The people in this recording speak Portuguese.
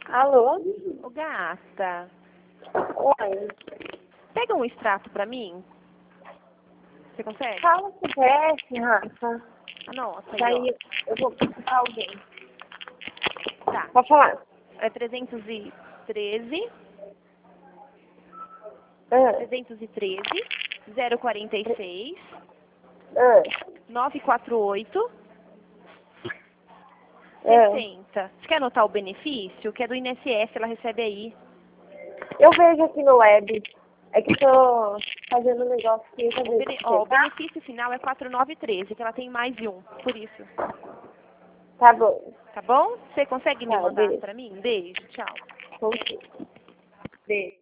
Alô? Ô, gata, Oi. pega um extrato pra mim. Você consegue? Fala se desce, Rafa. Anota aí, Daí eu vou procurar alguém. ó. Tá. Pode falar. É 313, Ah, 313, 046, ah, 948, ah. 60. Você quer anotar o benefício? Que é do INSS, ela recebe aí. Eu vejo aqui no web. É que eu tô fazendo um negócio que eu O, o tá? benefício final é 4913, que ela tem mais de um, por isso. Tá bom. Tá bom? Você consegue me Tá, mandar beleza. pra mim? Beijo, tchau. Consigo. Beijo.